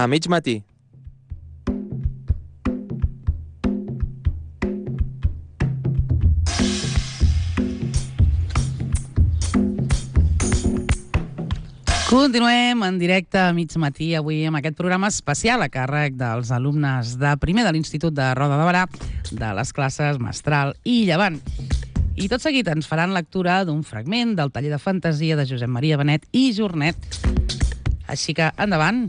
A mig matí. Continuem en directe a mig matí avui amb aquest programa especial a càrrec dels alumnes de primer de l'Institut de Roda de Berà, de les classes Mestral i Llevant. I tot seguit ens faran lectura d'un fragment del taller de fantasia de Josep Maria Benet i Jornet. Així que, endavant.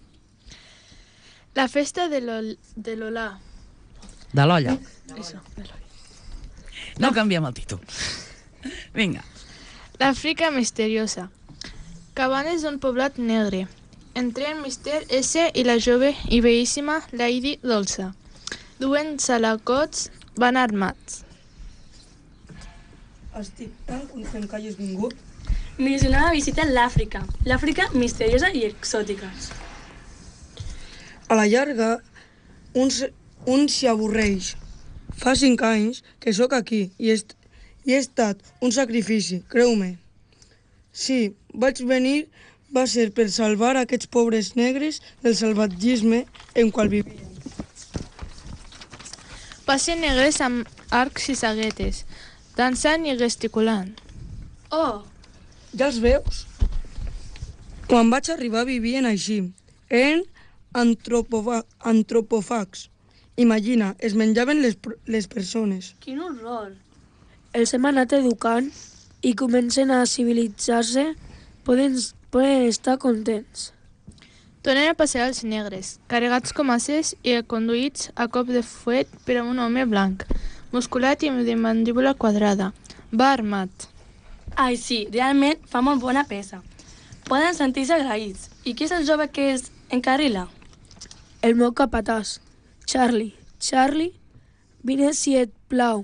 La festa de l'Olà. De l'olla. Eso, de l'olla. No canviem el títol. Vinga. L'Àfrica misteriosa. Cabanes d'un poblat negre. Entren Mister S i la jove i bellíssima Lady Dolça. Duen salacots, van armats. Estic tan content que hagis vingut. Missionada visita l'Àfrica. L'Àfrica misteriosa i exòtica. A la llarga, un s'hi avorreix. Fa 5 anys que sóc aquí i he estat un sacrifici, creu-me. Sí, vaig venir va ser per salvar aquests pobres negres del salvatgisme en qual vivien. Passen negres amb arcs i saguetes, dansant i gesticulant. Oh! Ja els veus? Quan vaig arribar vivien així. Eren antropòfags. Imagina, es menjaven les persones. Quin horror! Els hem anat educant i comencen a civilitzar-se, poden estar contents. Tornen a passejar els negres, carregats com ases i conduïts a cop de fuet per a un home blanc, musculat i de mandíbula quadrada. Va armat. Ai, sí, realment fa molt bona peça. Poden sentir-se agraïts. I qui és el jove que es encarrila? El meu capatàs, Charlie. Charlie, vine si et plau.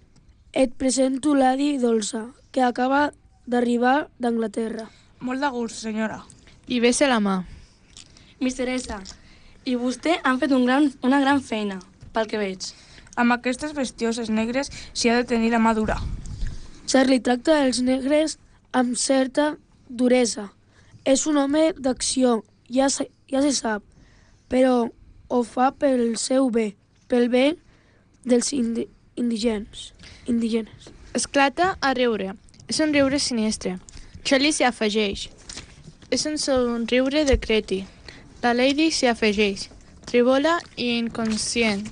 Et presento Lady Dolça, que acaba d'arribar d'Anglaterra. Molt de gust, senyora. I besa la mà. Misteressa, i vostè han fet una gran feina, pel que veig. Amb aquestes bestioses negres s'hi ha de tenir la mà dura. Charlie tracta els negres amb certa duresa. És un home d'acció, ja se sap, però ho fa pel seu bé, pel bé dels indígenes. Esclata a riure. És un riure sinistre. Charlie s'hi afegeix. És un somriure de creti. La Lady s'hi afegeix. Tribola i inconscient.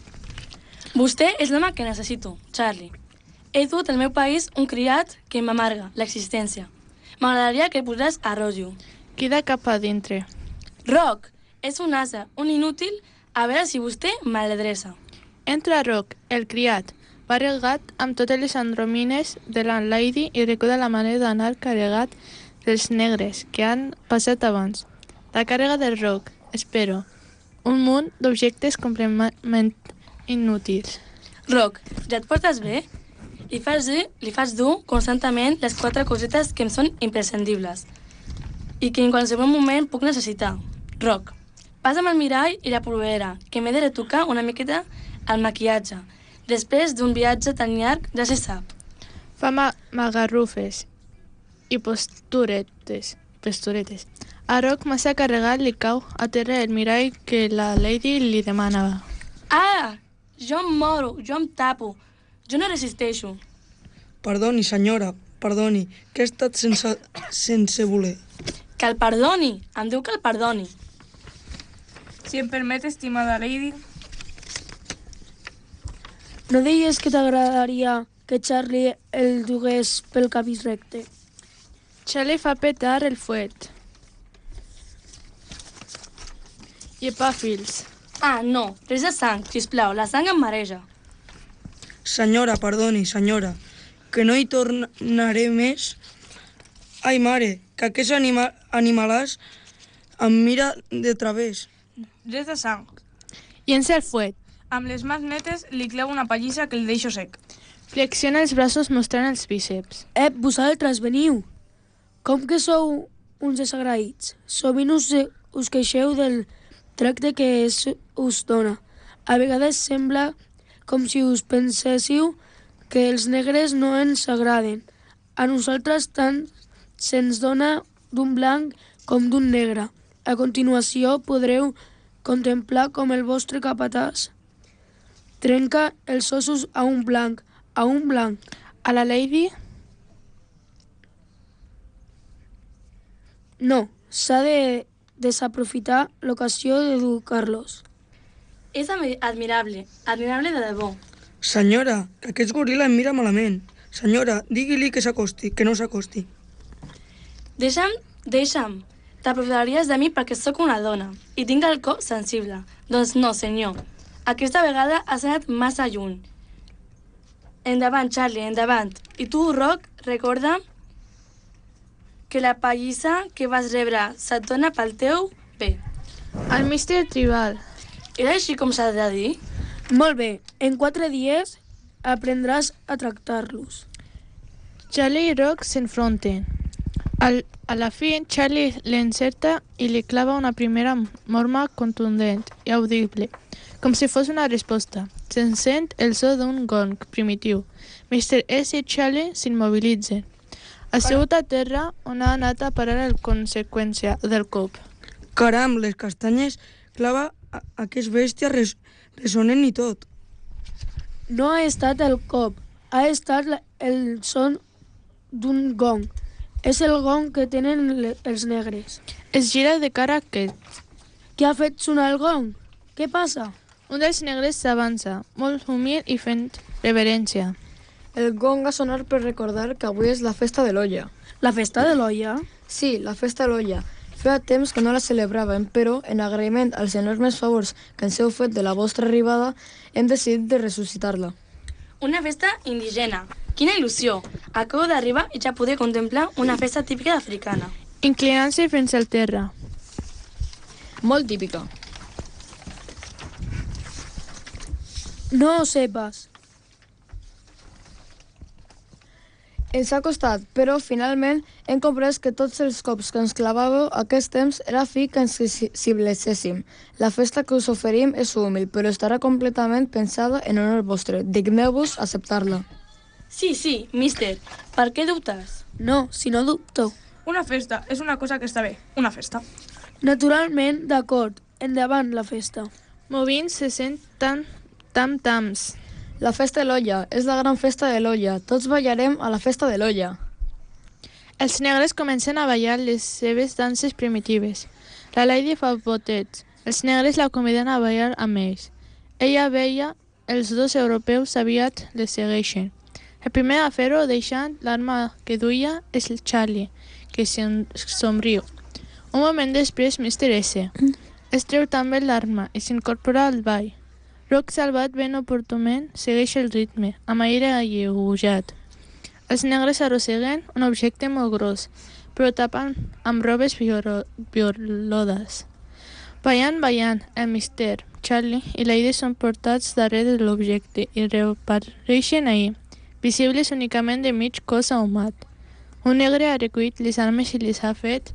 Vostè és l'home que necessito, Charlie. He dut al meu país un criat que m'amarga l'existència. M'agradaria que posés a rotllo. Queda cap a dintre. Roc, és un ase, un inútil, a veure si vostè m'aledreça. Entra Roc, el criat, barregat amb totes les andromines de la Lady i recorda la manera d'anar carregat dels negres que han passat abans. La càrrega del Roc, espero. Un munt d'objectes completament inútils. Roc, ja et portes bé? Li faig dur constantment les 4 cosetes que em són imprescindibles i que en qualsevol moment puc necessitar. Roc, passa'm el mirall i la polvera, que m'he de retocar una miqueta el maquillatge. Després d'un viatge tan llarg, ja se sap. Fa magarrufes i posturetes. A Roc massa carregat li cau a terra el mirall que la Lady li demanava. Ah! Jo em moro, jo em tapo. Jo no resisteixo. Perdoni, senyora, perdoni, que he estat sense voler. Que el perdoni, em diu que el perdoni. Si em permet, estimada Lady... No deies que t'agradaria que Charlie el dugués pel camí recte? Charlie fa petar el fuet. I epàfils. Ah, no, res de sang, sisplau, la sang em mareja. Senyora, perdoni, senyora, que no hi tornaré més. Ai, mare, que aquest animalàs em mira de través. Res de sang. Llença el fuet. Amb les mans netes li clau una pallissa que el deixo sec. Flexiona els braços mostrant els bíceps. Vosaltres, veniu! Com que sou uns desagraïts? Sovint us queixeu del tracte que us dona. A vegades sembla com si us penséssiu que els negres no ens agraden. A nosaltres tant se'ns dona d'un blanc com d'un negre. A continuació podreu contemplar com el vostre capatàs trenca els ossos a un blanc. A la Lady, No, s'ha de desaprofitar l'ocasió d'educar-los. És admirable de debò. Senyora, que aquest goril·la em mira malament. Senyora, digui-li que s'acosti, que no s'acosti. Deixa'm. T'aprofitaries de mi perquè sóc una dona i tinc el cor sensible. Doncs no, senyor. Aquesta vegada has anat massa lluny. Endavant, Charlie, endavant. I tu, Roc, recorda que la pallissa que vas rebre se't dona pel teu bé. el Mr. Tribal. Era així com s'ha de dir? Molt bé, en 4 dies aprendràs a tractar-los. Charlie i Rock s'enfronten. A la fi, Charlie l'encerta i li clava una primera morma contundent i audible, com si fos una resposta. Se'n sent el so d'un gong primitiu. Mr. S i Charlie s'immobilitzen. Assegut a terra, on ha anat a parar en conseqüència del cop. Caram, les castanyes clava aquest bèstia ressonen i tot. No ha estat el cop, ha estat el son d'un gong. És el gong que tenen els negres. Es gira de cara a aquest. Qui ha fet sonar el gong? Què passa? Un dels negres s'avança, molt humil i fent reverència. El gong ha sonat per recordar que avui és la festa de l'olla. La festa de l'olla? Sí, la festa de l'olla. Feia temps que no la celebràvem, però en agraïment als enormes favors que ens heu fet de la vostra arribada, hem decidit de ressuscitar-la. Una festa indigena. Quina il·lusió! Acabo d'arribar i ja poder contemplar una festa típica africana. Inclinant-se fins al terra. Molt típica. No ho sé pas. Ens ha costat, però finalment hem comprès que tots els cops que ens clavàveu aquest temps era fi que ens civilizéssim. La festa que us oferim és humil, però estarà completament pensada en honor vostre. Digneu-vos a acceptar-la. Sí, mister. Per què dubtes? No, si no dubto. Una festa és una cosa que està bé. Una festa. Naturalment, d'acord. Endavant la festa. Movint se sent tam-tams. La festa de l'olla és la gran festa de l'olla. Tots ballarem a la festa de l'olla. Els negres comencen a ballar les seves danses primitives. La Lady fa botets. Els negres la conviden a ballar amb ells. Ella veia, els dos europeus aviat les segueixen. El primer a fer-ho, deixant l'arma que duia, és el Charlie, que somriu. Un moment després, Mr. S. es treu també l'arma i s'incorpora al ball. Roc, salvat ben oportunament, segueix el ritme, amb aire alleujat. Els negres arrosseguen un objecte molt gros, però tapen amb robes violodes. Ballant, el Mr. Charlie i Lady són portats darrere de l'objecte i reapareixen ahir, visibles únicament de mig cos ahumat. Un negre ha recollit les armes i les ha fet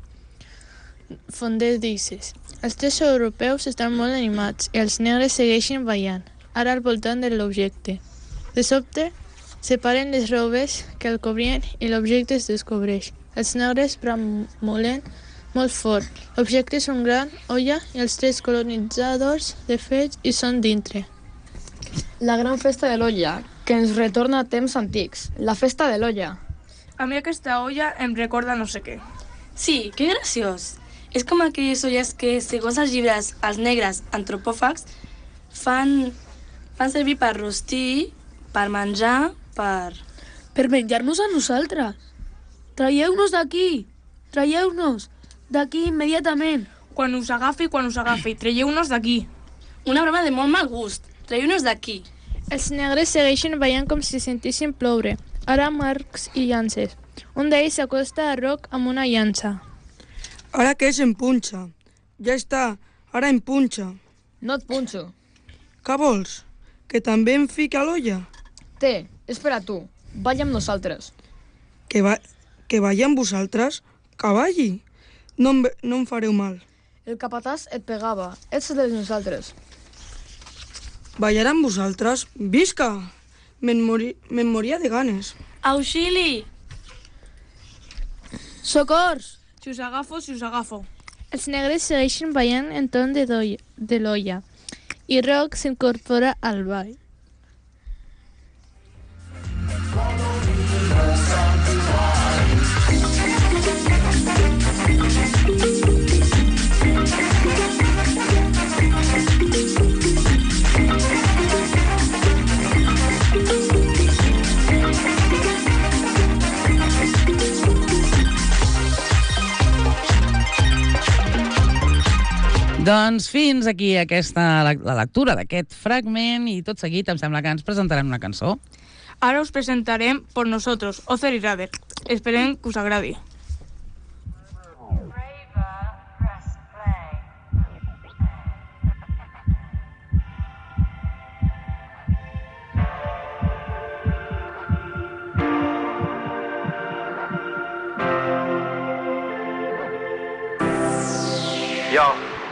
fondedisses. Els tres europeus estan molt animats i els negres segueixen ballant, ara al voltant de l'objecte. De sobte, separen les robes que el cobrien i l'objecte es descobreix. Els negres bramolen molt fort. L'objecte és una gran olla i els tres colonitzadors, de fet, hi són dintre. La gran festa de l'olla, que ens retorna a temps antics. La festa de l'olla. A mi aquesta olla em recorda no sé què. Sí, que graciós. És com aquelles olles que, segons els llibres, els negres antropòfags fan servir per rostir, per menjar, per... Per menjar-nos a nosaltres. Traieu-nos d'aquí. Traieu-nos d'aquí immediatament. Quan us agafi, traieu-nos d'aquí. Una broma de molt mal gust. Traieu-nos d'aquí. Els negres segueixen ballant com si sentissin ploure, ara amb arcs i llances. Un d'ells s'acosta a Roc amb una llança. Ara que és empunxa. Ja està, ara empunxa. No et punxo. Què vols? Que també em fica a l'olla? Té, espera tu. Balla amb nosaltres. Que balli amb vosaltres? Que balli? No em fareu mal. El capatàs et pegava. Ets de nosaltres. Ballar amb vosaltres? Visca! Me'n moria de ganes. Auxili! Socors! Si us agafo. Els negres segueixen ballant entorn de l'olla i Rock s'incorpora al ball. Doncs fins aquí la lectura d'aquest fragment i tot seguit em sembla que ens presentaran una cançó. Ara us presentarem Por Nosotros, Ozer i Rader. Esperem que us agradi. Yo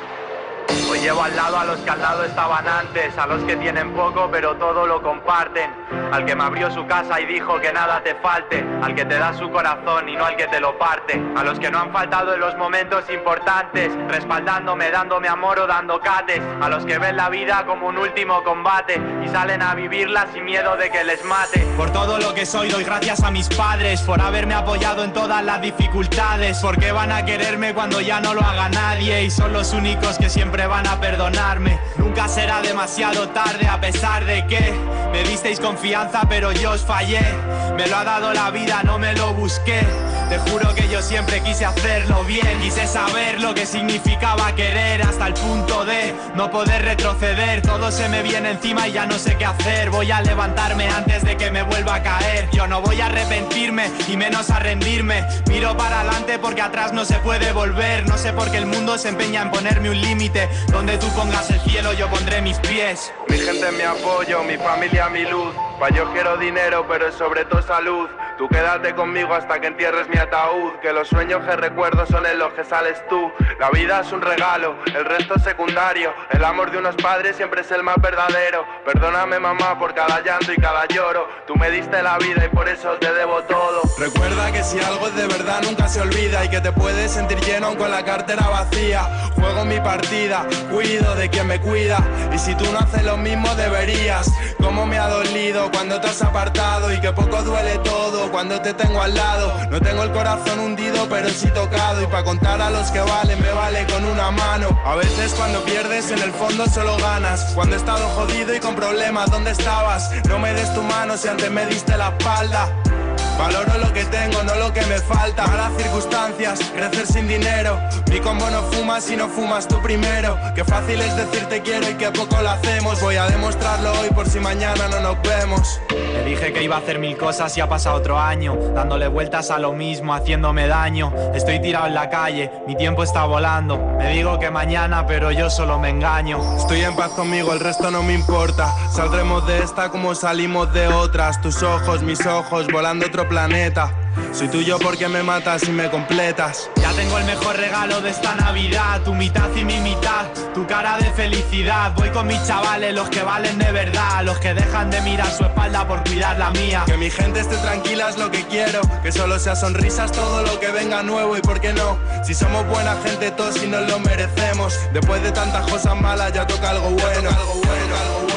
hoy llevo al lado a los que al lado estaban antes, a los que tienen poco pero todo lo comparten, al que me abrió su casa y dijo que nada te falte, al que te da su corazón y no al que te lo parte, a los que no han faltado en los momentos importantes, respaldándome, dándome amor o dando cates, a los que ven la vida como un último combate y salen a vivirla sin miedo de que les mate. Por todo lo que soy doy gracias a mis padres, por haberme apoyado en todas las dificultades, porque van a quererme cuando ya no lo haga nadie y son los únicos que siempre van a perdonarme. Nunca será demasiado tarde a pesar de que me disteis confianza pero yo os fallé. Me lo ha dado la vida, no me lo busqué. Te juro que yo siempre quise hacerlo bien. Quise saber lo que significaba querer hasta el punto de no poder retroceder. Todo se me viene encima y ya no sé qué hacer. Voy a levantarme antes de que me vuelva a caer. Yo no voy a arrepentirme y menos a rendirme. Miro para adelante porque atrás no se puede volver. No sé por qué el mundo se empeña en ponerme un límite. Donde tú pongas el cielo yo pondré mis pies. Mi gente es mi apoyo, mi familia mi luz. Pa' yo quiero dinero pero sobre todo salud. Tú quédate conmigo hasta que entierres mi ataúd. Que los sueños que recuerdo son en los que sales tú. La vida es un regalo, el resto es secundario. El amor de unos padres siempre es el más verdadero. Perdóname mamá por cada llanto y cada lloro. Tú me diste la vida y por eso te debo todo. Recuerda que si algo es de verdad nunca se olvida. Y que te puedes sentir lleno aun con la cartera vacía. Juego mi partida, cuido de quien me cuida. Y si tú no haces lo mismo deberías. Cómo me ha dolido cuando te has apartado. Y que poco duele todo cuando te tengo al lado. No tengo el corazón hundido pero sí tocado. Y pa' contar a los que valen me vale con una mano. A veces cuando pierdes en el fondo solo ganas. Cuando he estado jodido y con problemas, ¿dónde estabas? No me des tu mano si antes me diste la espalda. Valoro lo que tengo, no lo que me falta. Malas circunstancias, crecer sin dinero. Mi combo no fumas si no fumas tú primero. Qué fácil es decir te quiero y qué poco lo hacemos. Voy a demostrarlo hoy por si mañana no nos vemos. Le dije que iba a hacer 1000 cosas y ha pasado otro año, dándole vueltas a lo mismo, haciéndome daño. Estoy tirado en la calle, mi tiempo está volando. Me digo que mañana, pero yo solo me engaño. Estoy en paz conmigo, el resto no me importa. Saldremos de esta como salimos de otras. Tus ojos, mis ojos, volando otro planeta. Soy tuyo porque me matas y me completas. Ya tengo el mejor regalo de esta Navidad. Tu mitad y mi mitad, tu cara de felicidad. Voy con mis chavales, los que valen de verdad. Los que dejan de mirar su espalda por cuidar la mía. Que mi gente esté tranquila es lo que quiero. Que solo sea sonrisas todo lo que venga nuevo. Y por qué no, si somos buena gente todos y nos lo merecemos. Después de tantas cosas malas ya toca algo bueno.